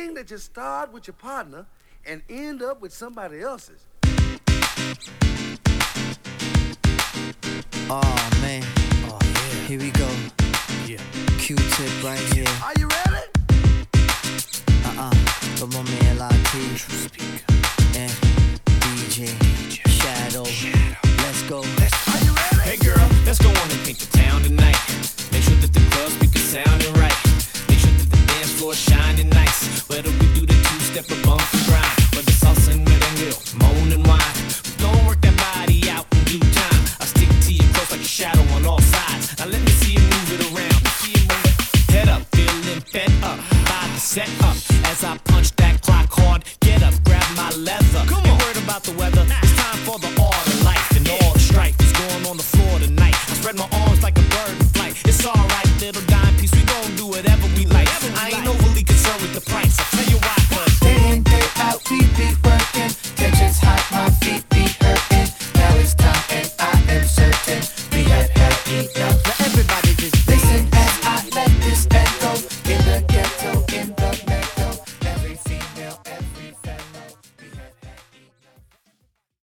thing that just start with your partner and end up with somebody else's. Oh man, oh yeah, here we go. Yeah, Q-Tip right here. Are you ready? But my man Latif and DJ Shadow. Let's go. Are you ready? Hey girl, let's go on and paint the town tonight. Make sure that the club speakers sounding right. Make sure that the dance floor shining nice. Whether we do the two-step or bump and grind, whether salsa and merengue, moan and wine, we gon' work that body out in due time. I stick to you close like a shadow on all sides. Now let me see you move it around. Head up, feeling fed up, by the set up. As I punch that clock hard, get up, grab my leather. Come on, worried about the weather. It's time for the art of life, and all the strife is going on the floor tonight. I spread my arms like a bird in flight. It's alright, little dime piece, we gon'